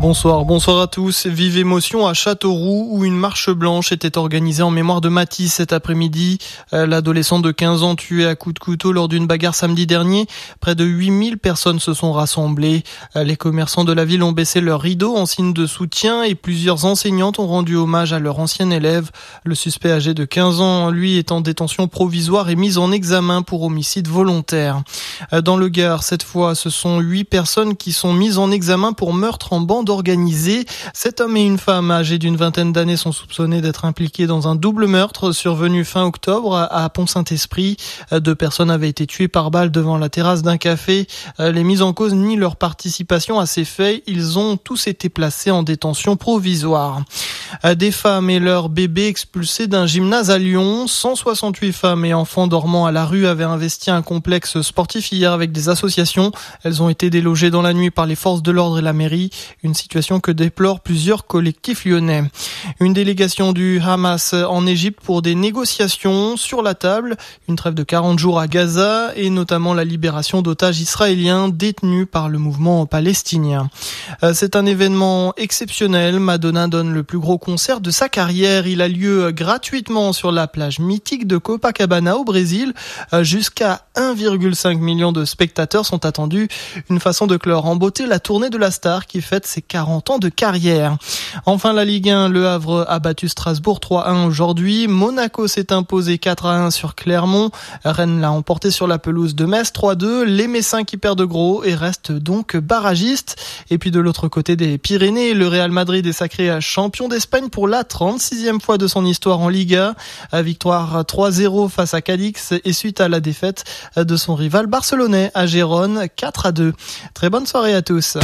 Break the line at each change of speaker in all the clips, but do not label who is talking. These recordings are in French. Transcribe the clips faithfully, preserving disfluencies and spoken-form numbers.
Bonsoir, bonsoir à tous. Vive émotion à Châteauroux où une marche blanche était organisée en mémoire de Mathis cet après-midi. L'adolescent de quinze ans tué à coups de couteau lors d'une bagarre samedi dernier. Près de huit mille personnes se sont rassemblées. Les commerçants de la ville ont baissé leurs rideaux en signe de soutien et plusieurs enseignantes ont rendu hommage à leur ancien élève. Le suspect âgé de quinze ans, lui, est en détention provisoire et mis en examen pour homicide volontaire. Dans le Gard, cette fois, ce sont huit personnes qui sont mises en examen pour meurtre en bande organisée. Cet homme et une femme âgés d'une vingtaine d'années sont soupçonnés d'être impliqués dans un double meurtre survenu fin octobre à Pont-Saint-Esprit. Deux personnes avaient été tuées par balle devant la terrasse d'un café. Les mises en cause nient leur participation à ces faits. Ils ont tous été placés en détention provisoire. Des femmes et leurs bébés expulsés d'un gymnase à Lyon. cent soixante-huit femmes et enfants dormant à la rue avaient investi un complexe sportif hier avec des associations. Elles ont été délogées dans la nuit par les forces de l'ordre et la mairie. Une situation que déplorent plusieurs collectifs lyonnais. Une délégation du Hamas en Égypte pour des négociations sur la table. Une trêve de quarante jours à Gaza et notamment la libération d'otages israéliens détenus par le mouvement palestinien. C'est un événement exceptionnel. Madonna donne le plus gros concert de sa carrière. Il a lieu gratuitement sur la plage mythique de Copacabana au Brésil. Jusqu'à un virgule cinq million de spectateurs sont attendus. Une façon de clore en beauté la tournée de la star qui fête ses quarante ans de carrière. Enfin, la Ligue un, Le Havre a battu Strasbourg trois à un aujourd'hui. Monaco s'est imposé quatre à un sur Clermont. Rennes l'a emporté sur la pelouse de Metz trois à deux. Les Messins qui perdent gros et restent donc barragistes. Et puis de l'autre côté des Pyrénées, le Real Madrid est sacré champion d'Espagne pour la trente-sixième fois de son histoire en Liga. Victoire trois à zéro face à Cadix et suite à la défaite de son rival barcelonais à Gérone quatre à deux. Très bonne soirée à tous.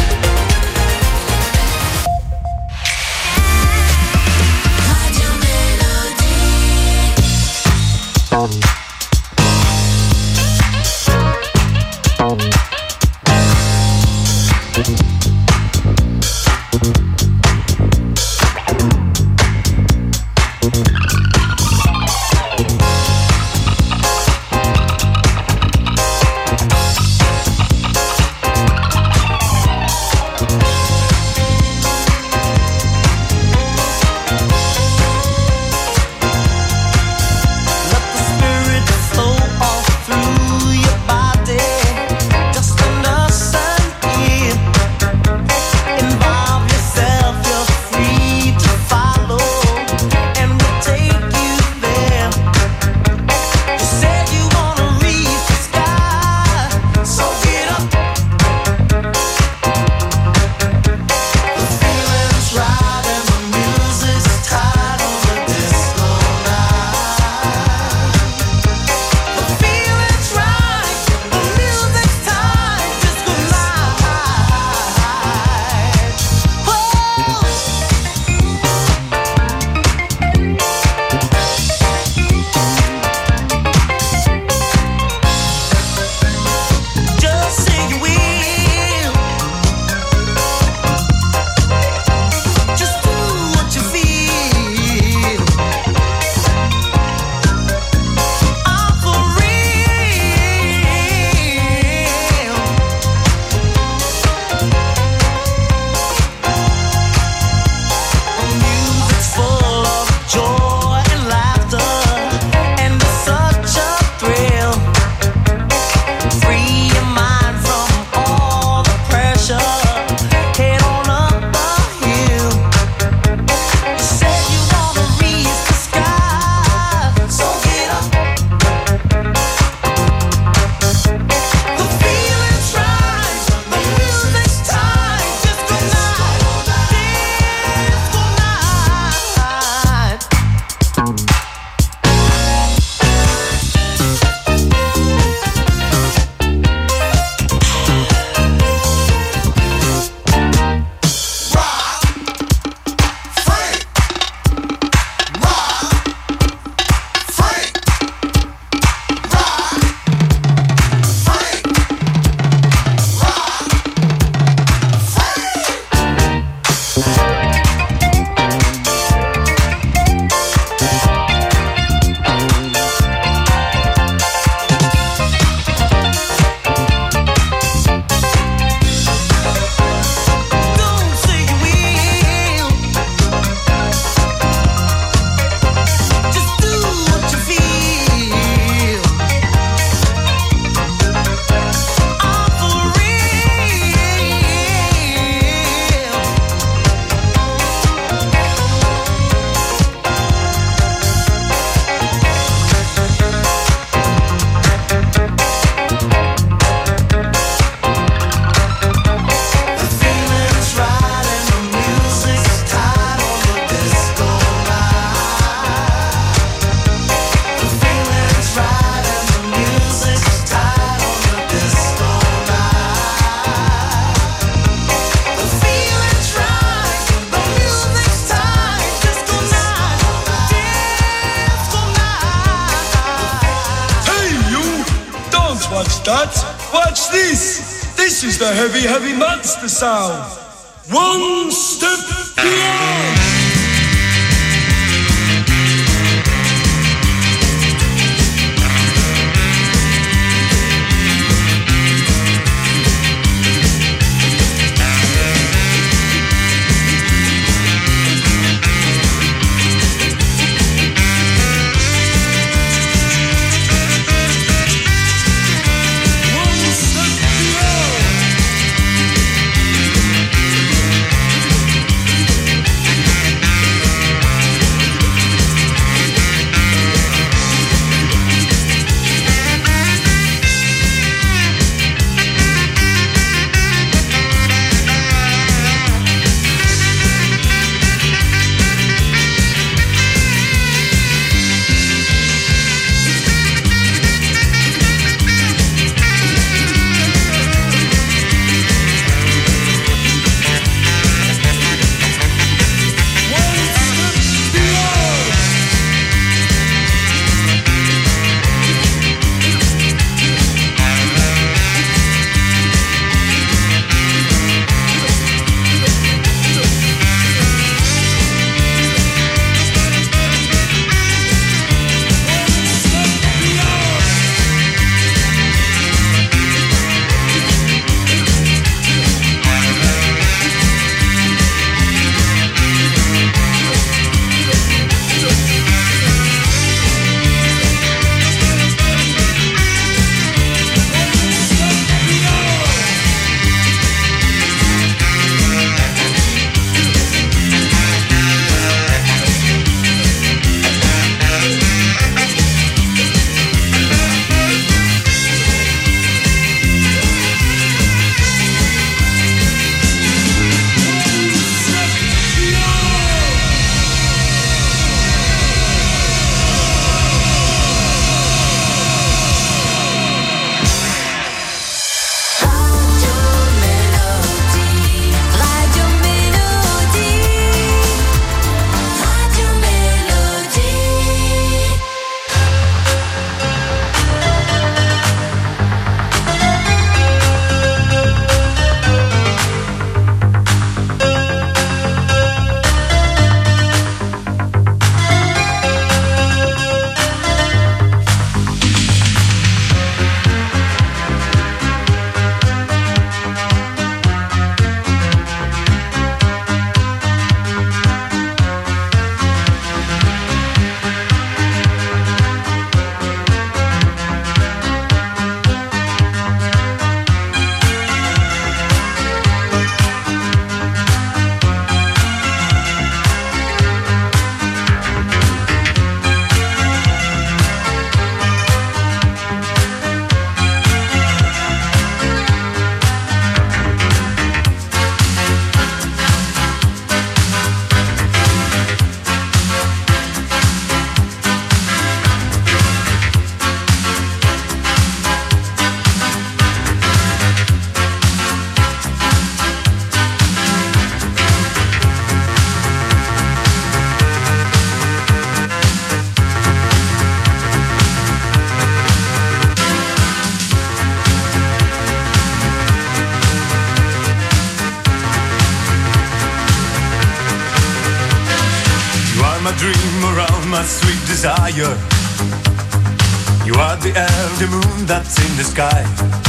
watch that. Watch this. This is the heavy, heavy monster sound. One step beyond.
Desire. You are the air, the moon that's in the sky.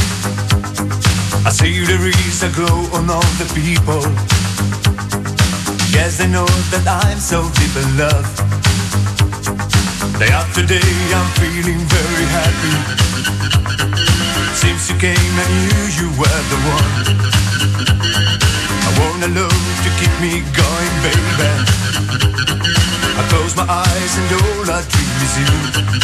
I see there is a glow on all the people. Yes, I know that I'm so deep in love. Day after day I'm feeling very happy. Since you came I knew you were the one. I want a love to keep me going, baby. I close my eyes and all I dream is you.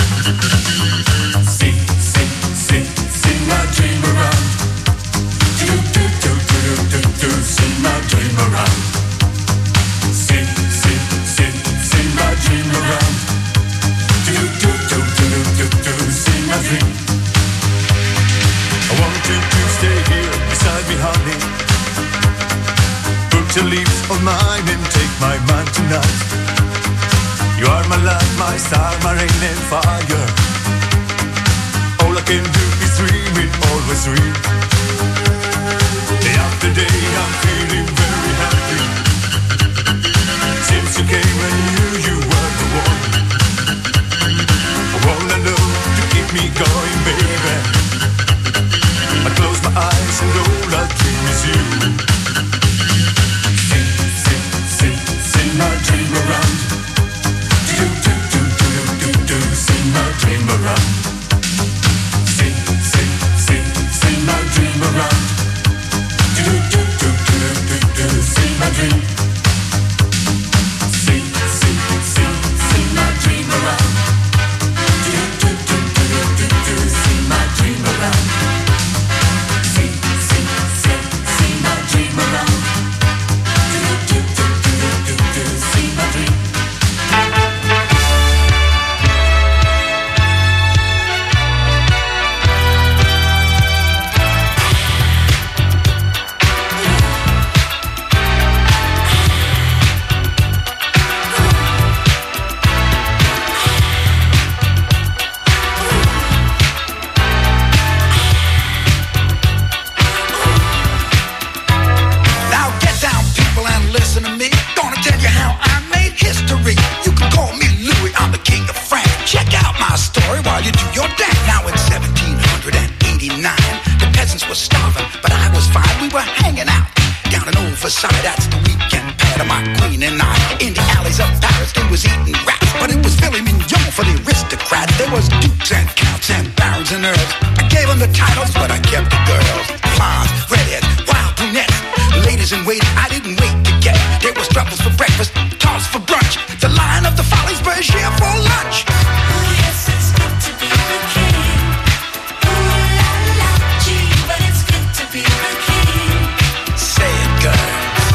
See, see, see, see my dream around. Do, do, do, do, do, do, see my dream around. See, see, see, see my dream around. Do, do, do, do, do, do, see my dream. I want you to stay here beside me, honey. Put your lips on mine and take my mind tonight. You are my light, my star, my rain and fire. All I can do is dream keep me going, baby. I close my eyes and all I dream is you. Sing, sing, sing, sing my dream around. Do, do, do, do, do, do, sing my dream around. Sing, sing, sing, sing my dream around. Do, do, do, do, do, do, sing my dream. Sing, sing, sing, sing my dream around. Do, do, do, do, do, do, sing my dream around. Sing, sing, sing, sing my dream around. Do, do, do, do, do, do, sing my dream.
That's the weekend pad of my queen and I. In the alleys of Paris, they was eating rats, but it was filet mignon for the aristocrats. There was dukes and counts and barons and earls. I gave them the titles, but I kept the girls. Blondes, redheads, wild brunettes, ladies in waiting. I didn't wait to get. There was truffles for breakfast, tarts for brunch. The Lion of the Follies was here for lunch.
Oh yes, it's good to be the king. Ooh la la, gee, but it's good to be the king.
Say it, girl.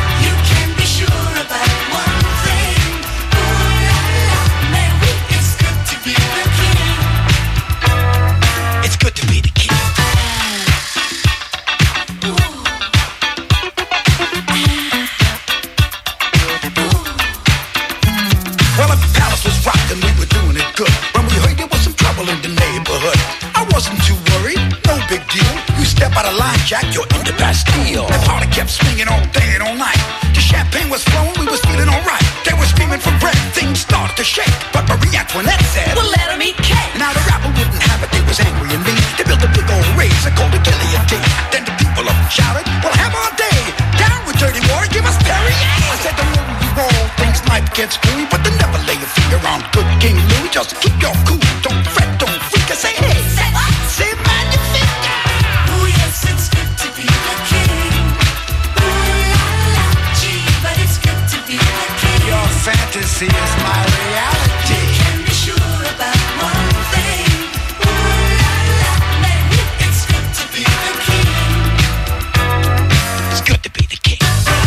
Jack, you're in the Bastille. The party kept swinging all day and all night. The champagne was flowing, we was feeling alright. They were screaming for bread, things started to shake. But Marie Antoinette said,
well, let 'em eat cake.
Now the rapper wouldn't have it, they was angry and mean. They built a big old race and called it guillotine. Then the people up shouted, well, have our day. Down with dirty war, give us Perrier. I said, the more you roll, things might get screwy, but then never lay your finger on good King Louis. Just keep your cool, don't fret, don't freak. I say, hey,
say what?
Say magnifique.
Oh yes, it's good to be the king. Ooh la la, gee, but it's good to be the king.
Your fantasy is my reality.
You can be sure about one thing. Ooh la la, baby, it's good to be the king.
It's good to be the king.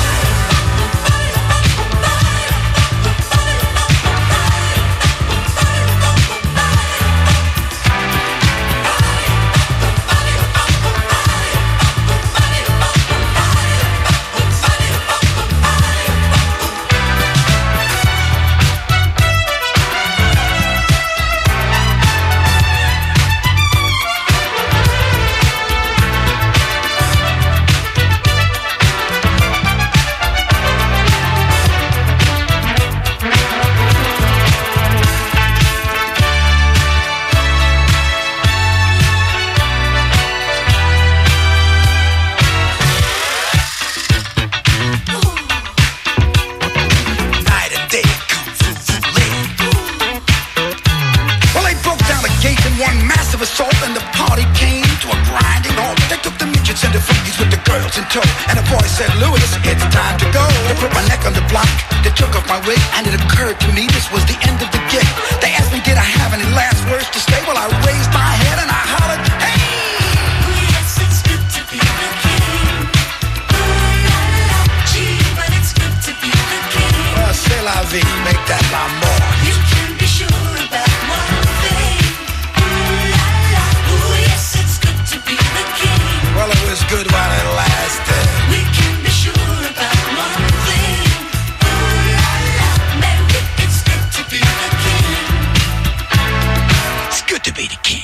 And a voice said, Louis, it's time to go. They put my neck on the block, they took off my wig, and it occurred to me this was the end of the gig. They asked me, did I have any last words to say? Well, I raised my head and I hollered, hey!
Oh yes, it's good to be the king. Ooh la la, gee, but it's good to be the king.
Well, c'est la vie, make that l'amour.
You can be sure about one thing. Ooh la la, ooh yes, it's good to be the king.
Well, it was good while it lasted.
We can be sure about one thing. Ooh la la, baby, it's good to be the king.
It's good to be the king.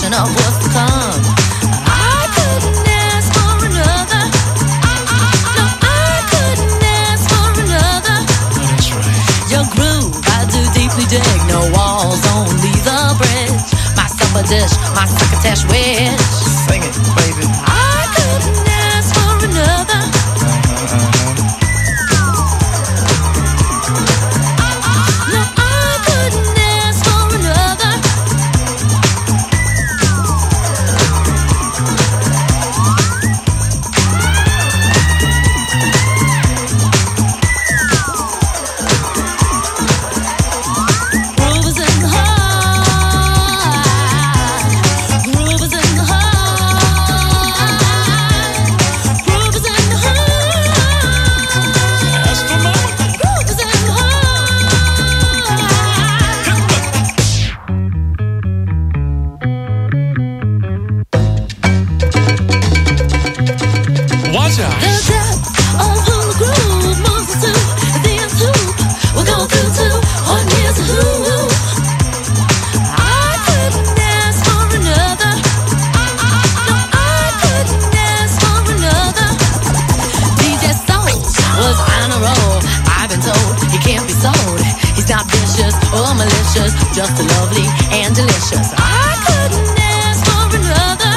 vision of what's to come. I couldn't ask for another. No, I couldn't ask for another.
That's right.
Your groove, I do deeply dig. No walls, only the bridge. My supper dish, my succotash wish.
Sing it, baby.
I couldn't ask for another. No, I couldn't ask for another. Groove is in the heart. Groove is in the heart. Groove is in the heart.
Ask for more.
Groove is in the
Watch out.
The depth of who the groove moves us to. The end hoop we'll go through to. One here's a who. I couldn't ask for another. No, I couldn't ask for another. D J Soul was on a roll. I've been told he can't be sold. He's not vicious or malicious, just lovely and delicious. I couldn't ask for another.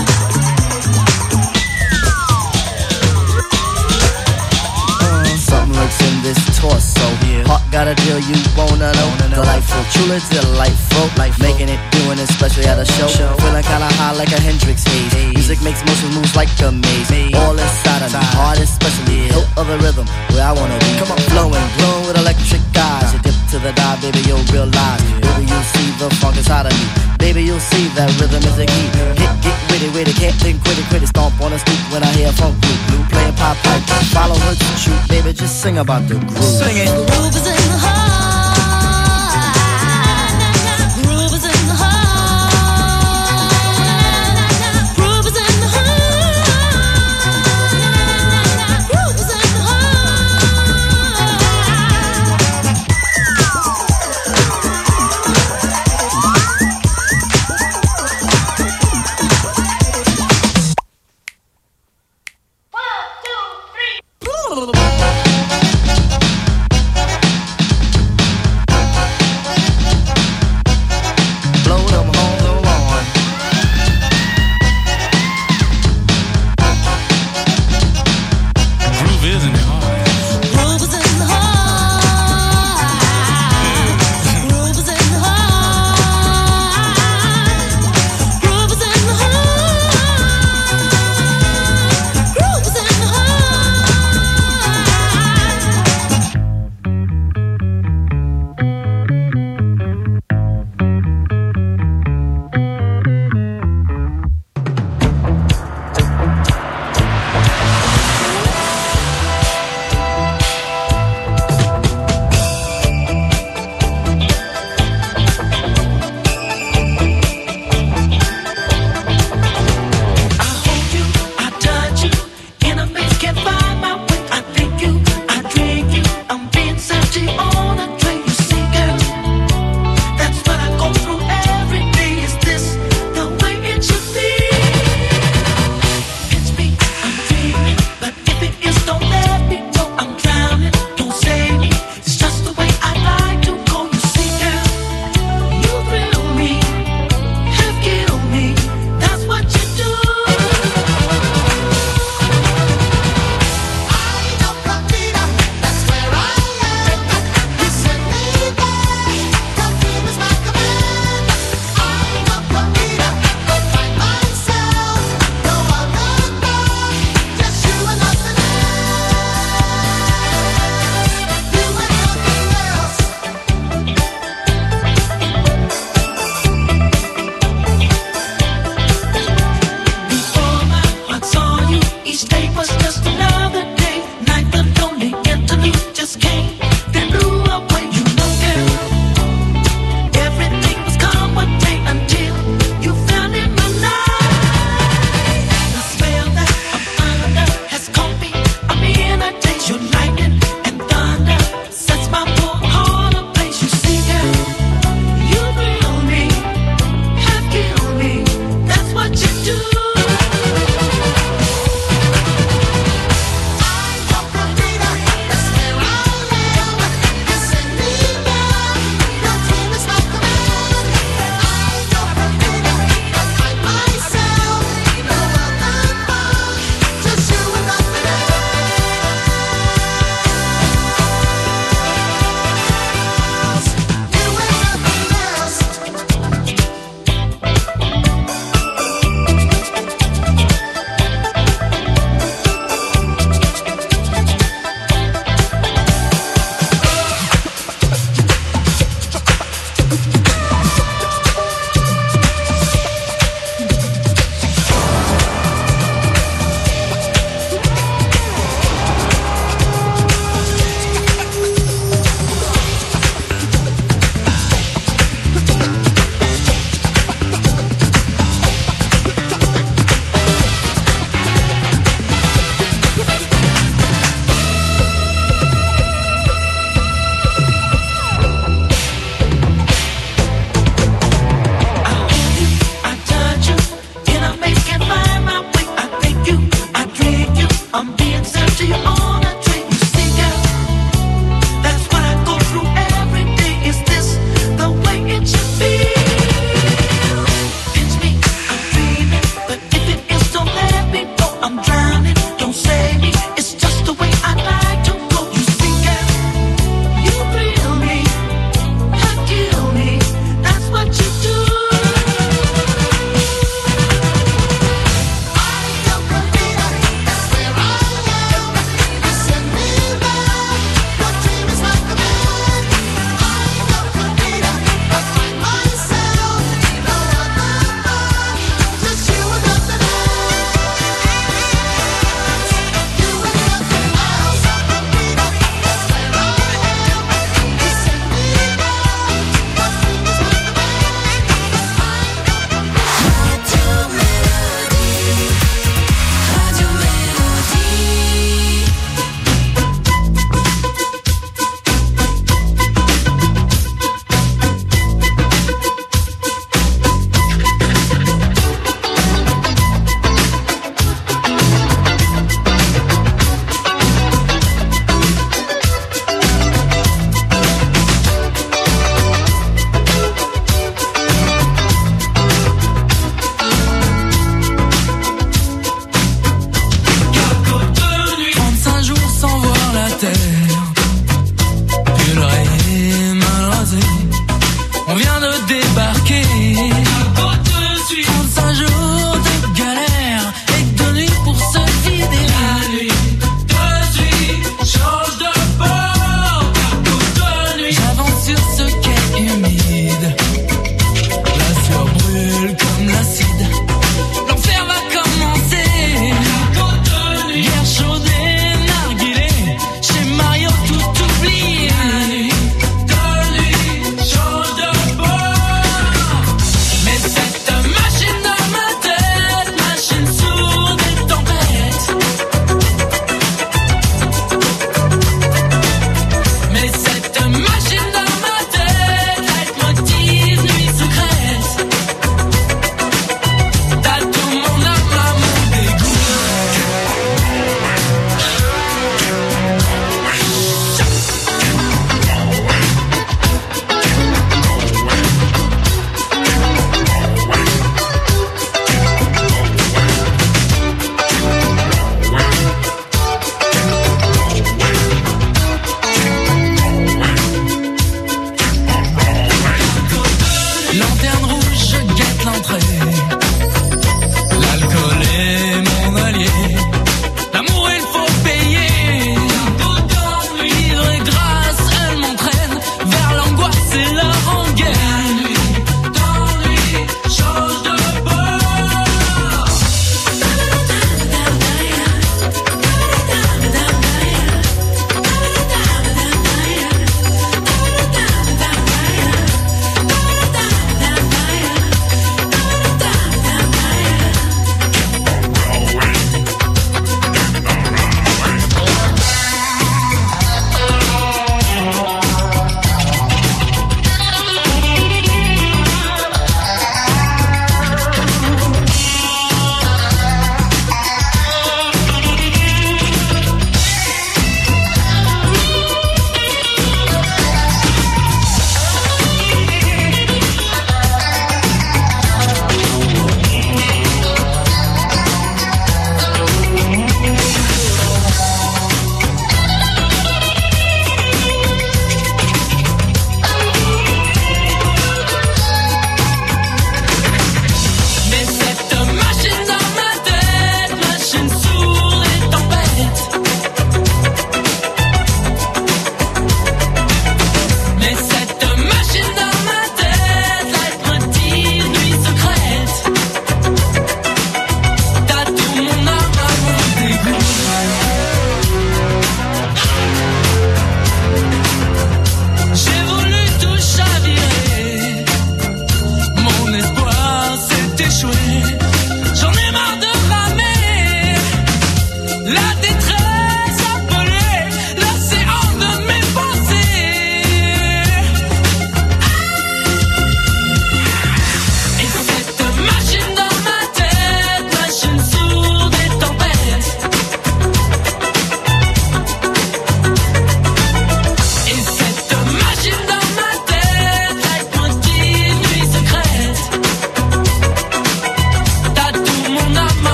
Something lurks in this torso. Heart got a deal you wanna know. Delightful, truly delightful. Life making it, doing it, especially at a show. Feeling kinda high like a Hendrix haze. Music makes motion moves like a maze. All inside of me, heart especially. Hilt of the rhythm, where I wanna be. Come on, flowing, glowing with electric eyes. You dip to the dive, baby, you'll realize. Baby, you'll see the funk inside of me. Baby, you'll see that rhythm is the key. Get, get witty, witty, can't think, quit it, quit it. Stomp on the stoop when I hear funk blue, blue playing pop pipe. Follow her to shoot, baby, just sing about the groove. Sing it.
Groove is in the heart. Groove is in the heart. Groove is in the heart. Groove is in the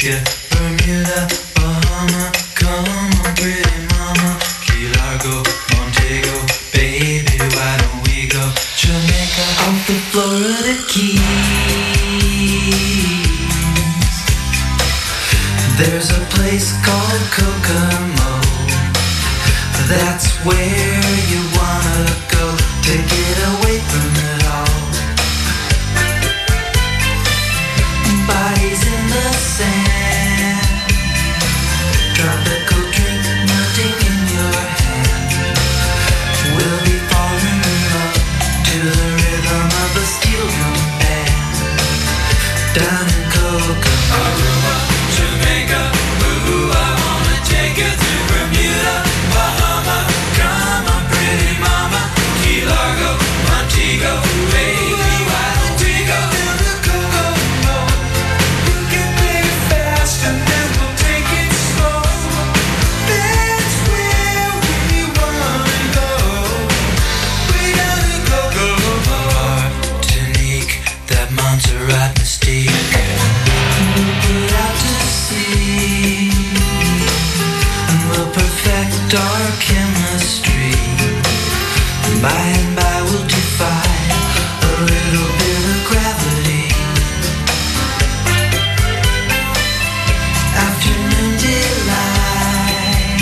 Jamaica, Bermuda, Bahama, come on, pretty mama, Key Largo, Montego, baby, why don't we go Jamaica, off the Florida Keys. There's a place called Kokomo, that's where you wanna go to get away from it all. Bodies in the sand, tropical drink melting in your hand. We'll be falling in love to the rhythm of a steel drum band. Down in Kokomo, Aruba, Jamaica, ooh, I wanna take you to Bermuda, Bahama, come on, pretty mama, Key Largo, Montego, baby, why don't we go down to Kokomo? You can play it fast and then we'll take it slow. That's where we wanna go. Way down to Kokomo. Martinique, that Montserrat mystique. We'll put out to sea and we'll perfect our chemistry. By and by we'll defy a little bit of gravity. Afternoon delight,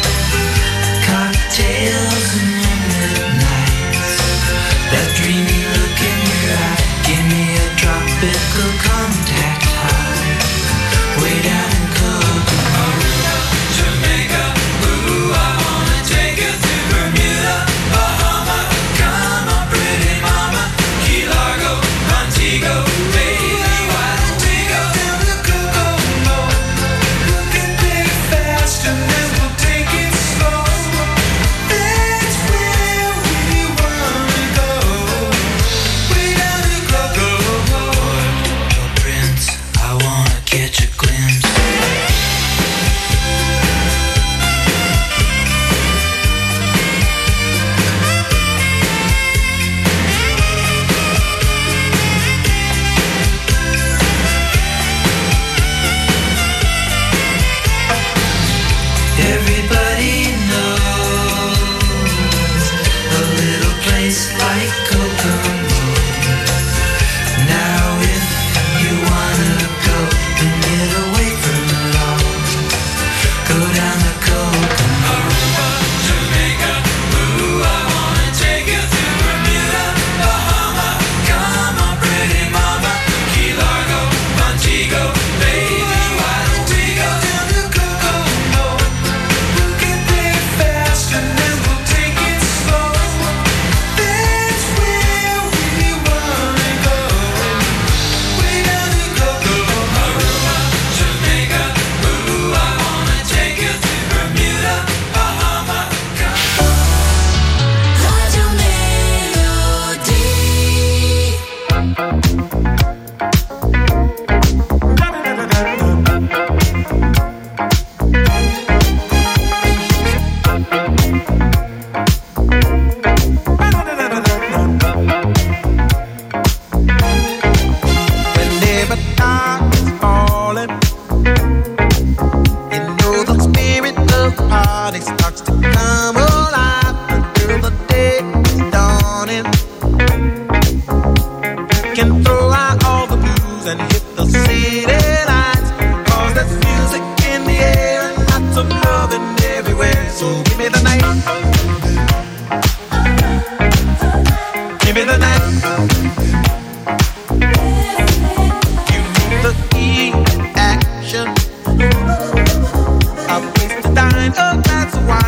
cocktails and moonlit nights. That dreamy look in your eye, give me a tropical contact high. Way down in Kokomo, Jamaica, ooh, I wanna take you to Bermuda, Bahama, come on, pretty mama, Key Largo, Montego, baby, why don't we go down to Kokomo? You can play it fast and then we'll take it slow. That's where we wanna go. Way down to Kokomo. Port Prince, I wanna catch a glimpse. Everybody knows a little place like Kokomo. Now if you wanna go and get away from it all, go down to Kokomo. Aruba, Jamaica, ooh, I wanna take you to Bermuda, Bahama, come on, pretty mama, Key Largo, Montego, baby, why don't we go down to Kokomo? You can play it fast and then we'll take it slow. That's where we wanna go. Way down to Kokomo. Aruba, Jamaica, ooh, I wanna take you to Bermuda, Bahama,
Radio Melody.
Whenever dark is falling, you know the spirit of the party starts to come alive until the day is dawning. Can throw out all the blues and hit the city lights, 'cause there's music in the air and lots of loving everywhere. So give me the night, give me the night. You need the key action, a place to dine, a glass of wine.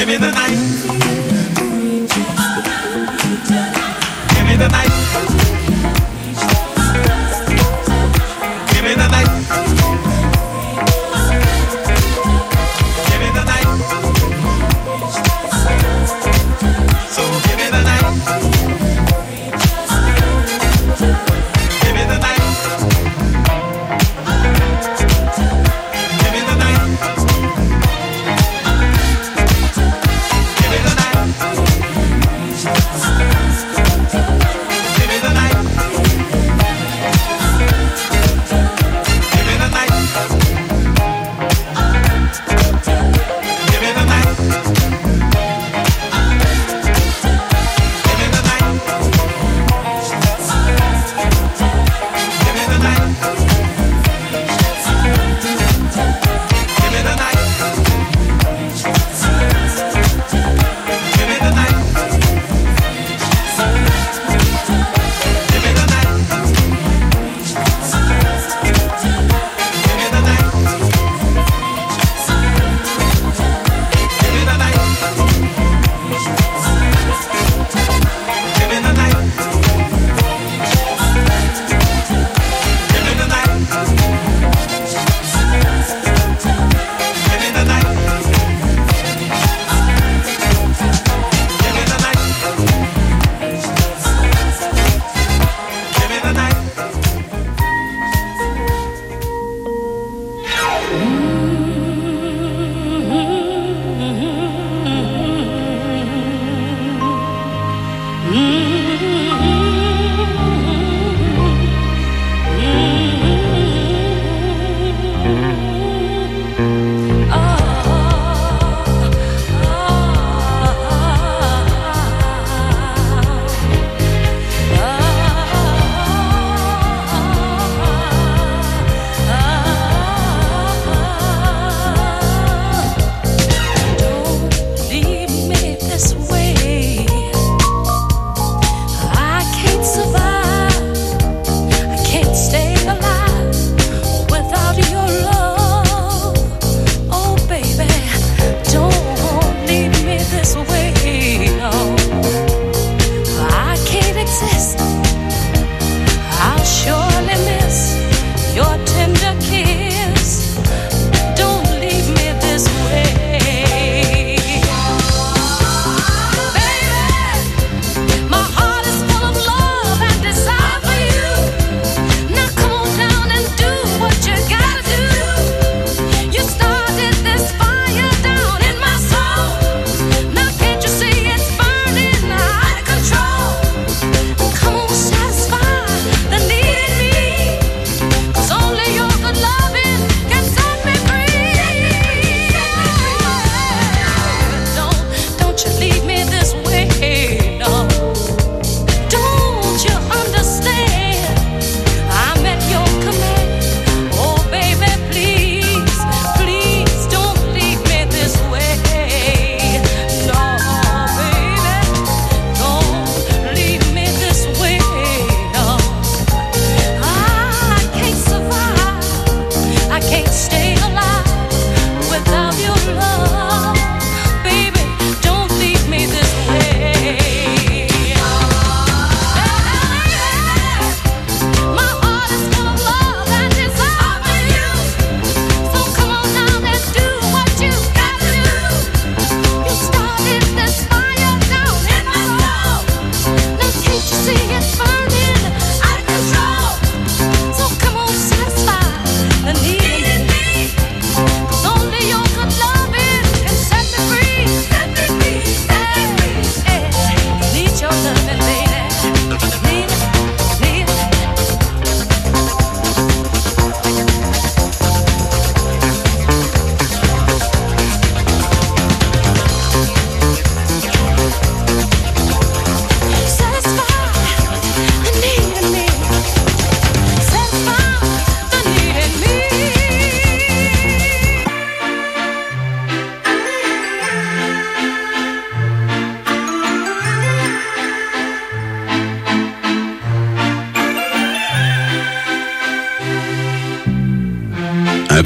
Give me the night. Give me the night. Give me the night. Give me the night. So give me the night. Give me the night. Give me the night. Give me the night.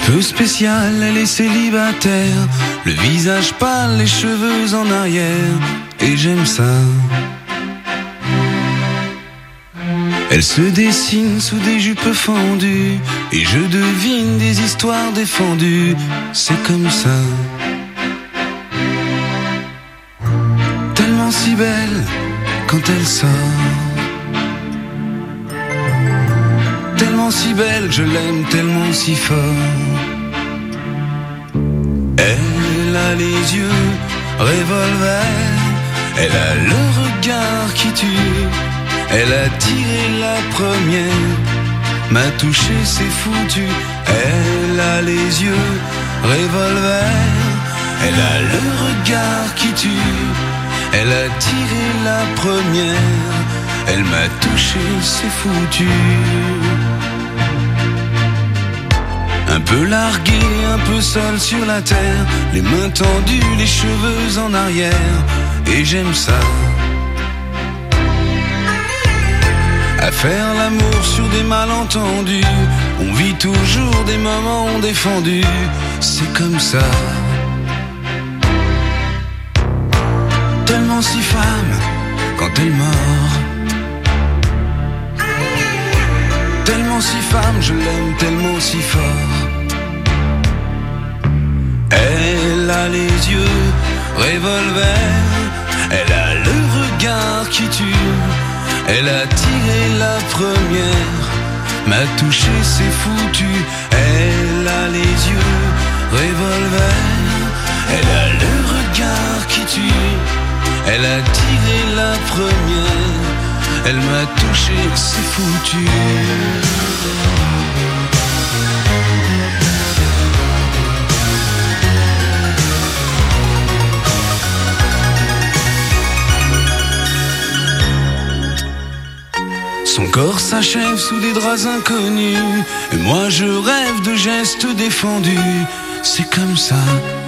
peu spéciale, elle est célibataire, le visage pâle, les cheveux en arrière, et j'aime ça. Elle se dessine sous des jupes fendues, et je devine des histoires défendues, c'est comme ça. Tellement si belle quand elle sort, tellement si belle que je l'aime tellement si fort. Elle a les yeux revolver, elle a le regard qui tue, elle a tiré la première, m'a touché c'est foutu. Elle a les yeux revolver, elle a le regard qui tue, elle a tiré la première, elle m'a touché c'est foutu. Un peu largué, un peu seul sur la terre, les mains tendues, les cheveux en arrière, et j'aime ça. À faire l'amour sur des malentendus, on vit toujours des moments défendus, c'est comme ça. Tellement si femme quand elle mord, tellement si femme, je l'aime tellement si fort. Elle a les yeux revolver, elle a le regard qui tue, elle a tiré la première, m'a touché c'est foutu. Elle a les yeux revolver, elle a le regard qui tue, elle a tiré la première, elle m'a touché c'est foutu. Son corps s'achève sous des draps inconnus, et moi je rêve de gestes défendus, c'est comme ça.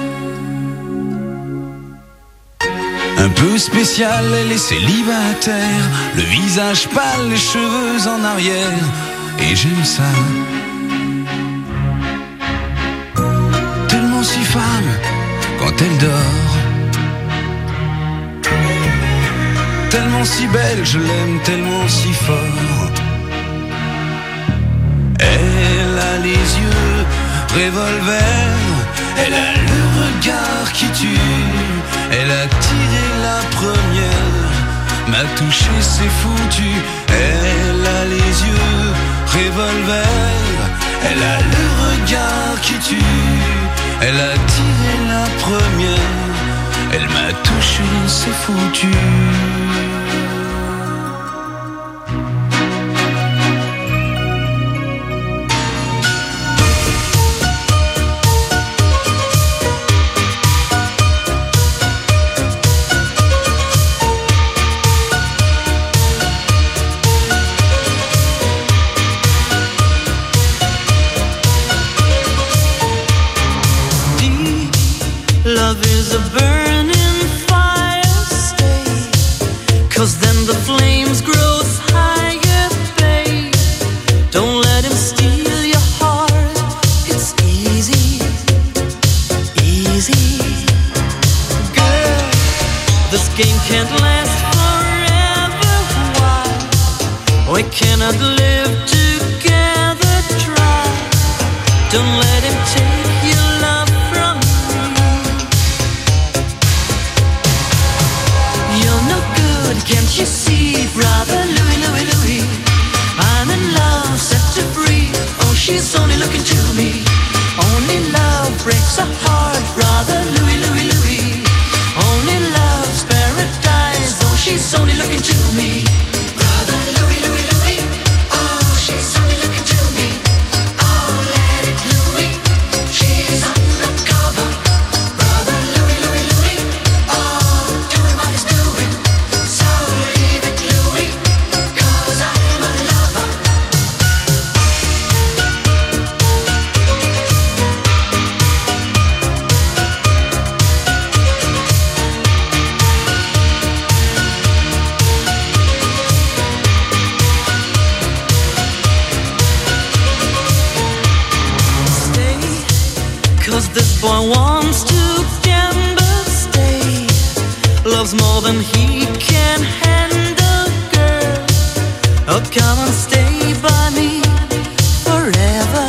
Un peu spécial, elle est célibataire, le visage pâle, les cheveux en arrière, et j'aime ça. Tellement si femme quand elle dort, tellement si belle, je l'aime tellement si fort. Elle a les yeux revolver, elle a le regard qui tue, elle a tiré la première, m'a touché c'est foutu. Elle a les yeux revolver, elle a le regard qui tue, elle a tiré la première, elle m'a touché c'est foutu.
Love is a burning fire, stay, 'cause then the flames grow higher, babe. Don't let him steal your heart, it's easy, easy. Girl, this game can't last forever, why? We cannot live together, try. Don't let him take your love from me. You're no good, can't you see, brother Louis, Louis, Louis? I'm in love, set to free. Oh, she's only looking to me. Only love breaks a heart, brother Louis, Louis, Louis. Only love's paradise. Oh, she's only looking to me. Brother Louis, Louis, Louis. Oh, she's only looking to me. Oh, let it Louis. She's undercover. Brother Louis, Louis, Louis. Oh, doing what he's doing. So leave it Louis.
loves more than he can handle, girl. Oh, come and stay by me forever,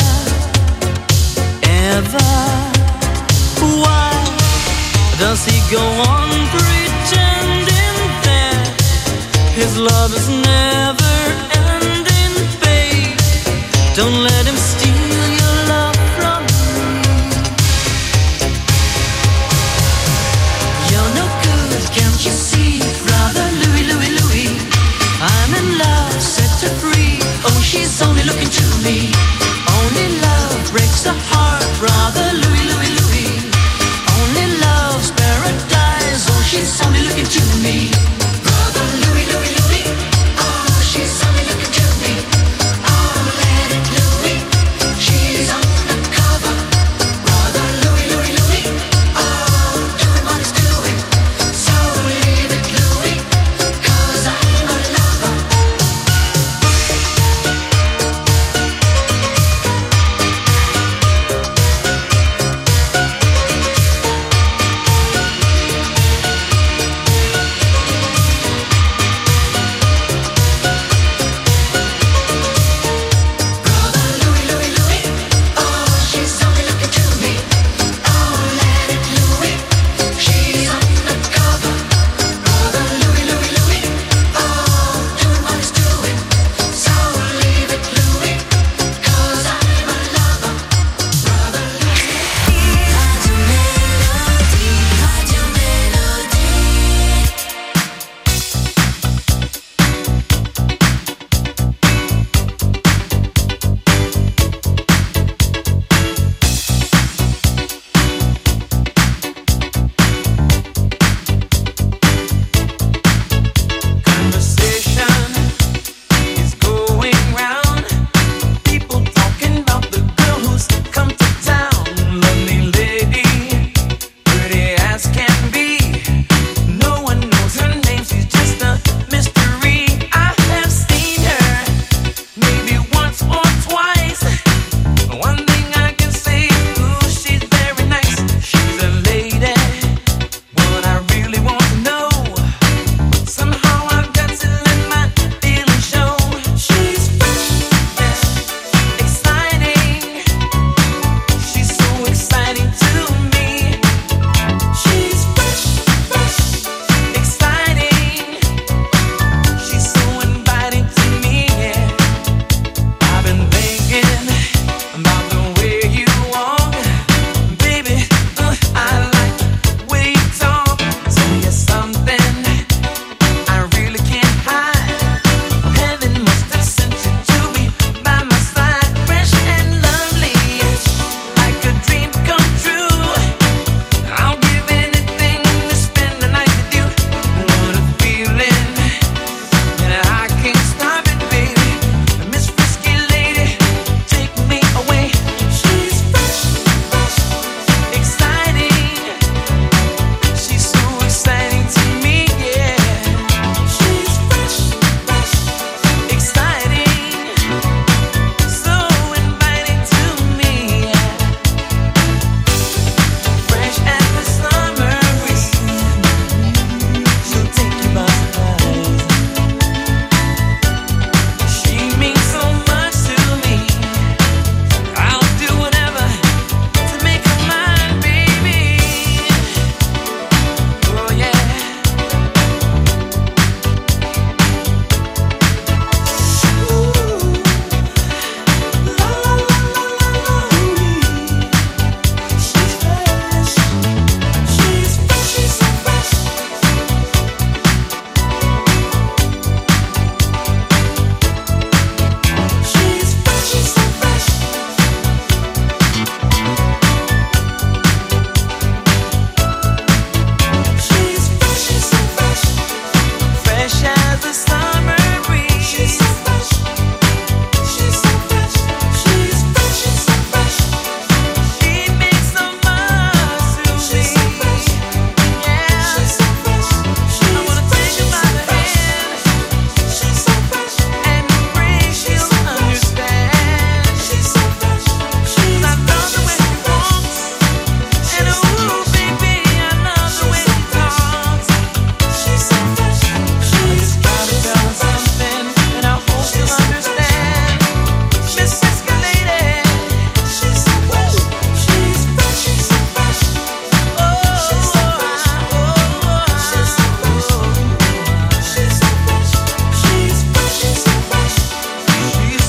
ever. Why does he go on pretending that his love is never ending, babe? Don't let